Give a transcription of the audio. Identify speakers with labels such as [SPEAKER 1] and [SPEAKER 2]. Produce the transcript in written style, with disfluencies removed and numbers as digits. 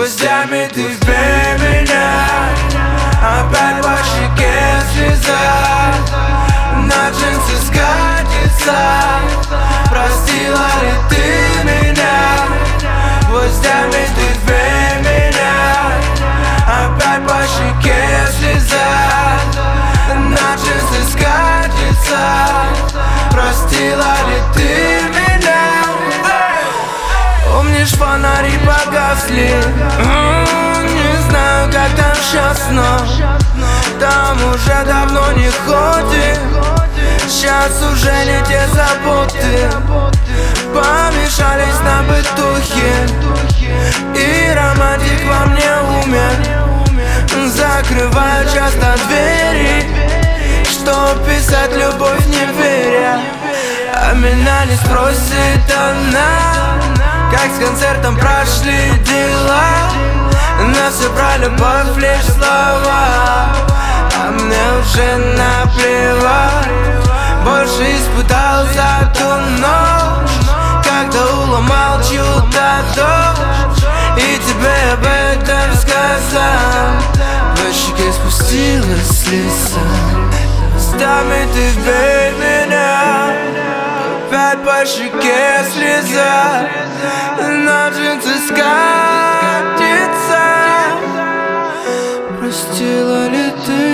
[SPEAKER 1] гвоздями ты вбей меня. Опять по щеке слеза, на джинсы скатится. Простила ли ты меня? Гвоздями ты вбей меня. Опять по щеке слеза, на джинсы скатится. Простила ли ты меня? Помнишь, фонари погасли? Не знаю, как там сейчас, но там уже давно не ходим. Сейчас уже не те заботы, помешались на бытухе, и романтик во мне умер. Закрываю часто двери, чтоб писать любовь не веря. А меня не спросит она, как с концертом прошли дела. На все про любовь лишь слова, а мне уже наплевать. Больше испытал за ту ночь, когда уломал чью-то дочь, и тебе об этом сказал. По щеке спустилась слеза. Гвоздями ты вбей меня. Опять по щеке слеза, на джинсы скатится. Простила ли ты?